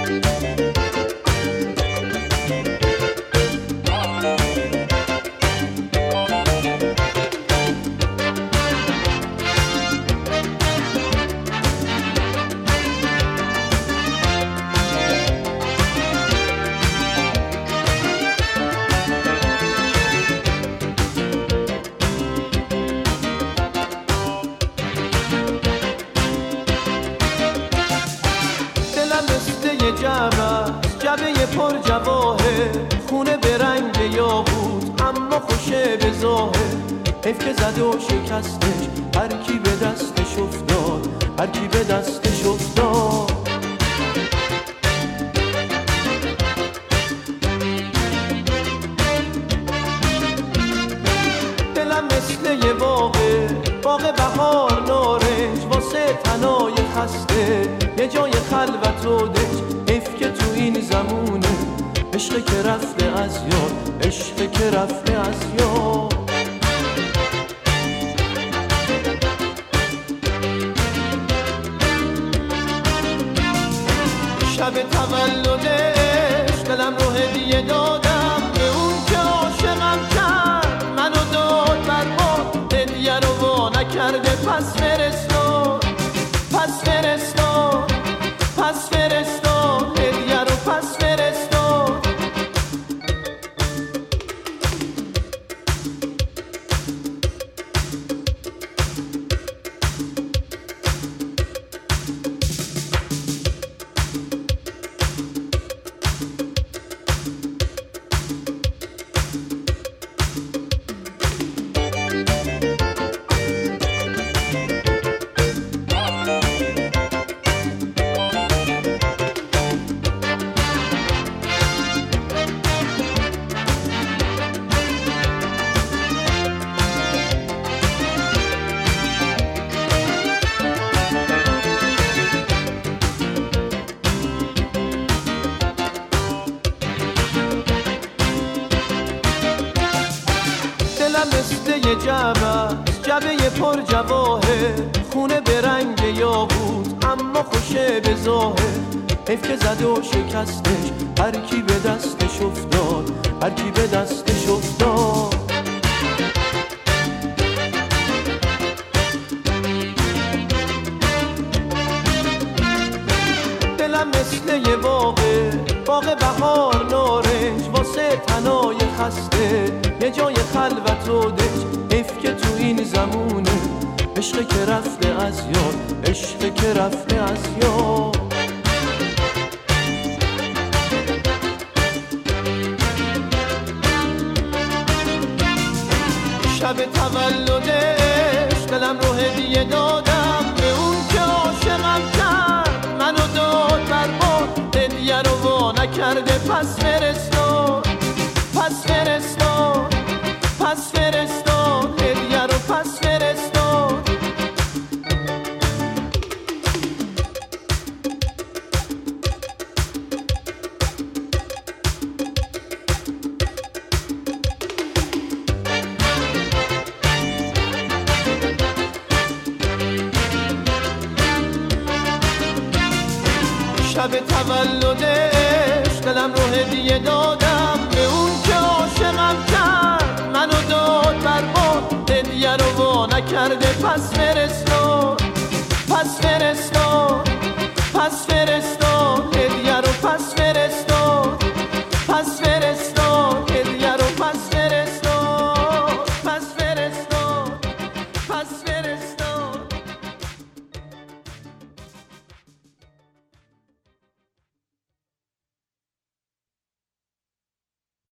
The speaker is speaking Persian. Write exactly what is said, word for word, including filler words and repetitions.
جعبه پر جواهر، خونه به رنگ یاقوت اما خوشه به ظاهر. حیف که زد و شکستش، هر کی به دستش افتاد، هر کی به دستش افتاد. دلم مثل یه باغه، باغ بهار نارنج، واسه تنای خسته یه جای خلوت و دنج. حیف که تو این زمونه عشق که رفته از یاد، عشق که رفته از یاد. شب تولدش دلم رو هدیه دادم به اون که عاشقم کرد، منو داد برباد، هدیه رو وا نکرده. پس فرستاد، پس فرستاد، پس فرستاد، هدیه رو پس فرستاد. مثل یه جعبه، جعبه پر جواهر، خونه به رنگ یاقوت اما خوشه به ظاهر. حیف که زد و شکستش، هر کی به دستش افتاد، هر کی به دستش افتاد. دلم مثل یه باغه، باغ بهار نارنج، واسه تنای خسته یه جای خلوت و دنج. حیف که تو این زمونه عشق که رفته از یاد، عشق که رفته از یاد. شب تولدش دلم رو هدیه دادم به اون که عاشقم کرد، منو داد برباد، هدیه رو وا نکرده. پس فرستاد، پس فرستاد، پس فرستاد، هدیه رو پس فرستاد. شب تولدش دلم رو هدیه دادم به اون که عاشقم کرد، منو داد برباد، هدیه رو وا نکرده. پس فرستاد، پس فرستاد، پس فرستاد.